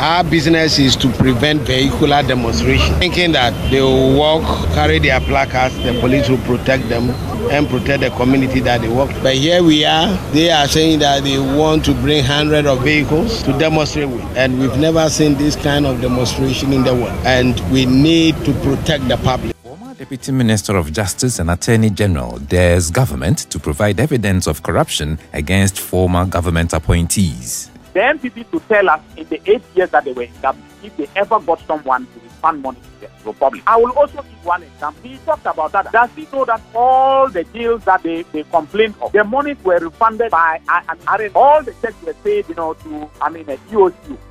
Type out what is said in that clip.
Our business is to prevent vehicular demonstration, thinking that they will walk, carry their placards, the police will protect them and protect the community that they work. But here we are, they are saying that they want to bring hundreds of vehicles to demonstrate with. And we've never seen this kind of demonstration in the world. And we need to protect the public. Deputy Minister of Justice and Attorney General dares government to provide evidence of corruption against former government appointees. The NPP to tell us in the 8 years that they were in government, if they ever got someone to refund money to the Republic. I will also give one example. He talked about that. Does he know that all the deals that they complained of, the monies were refunded by an arrest? All the checks were paid, to, a EOC.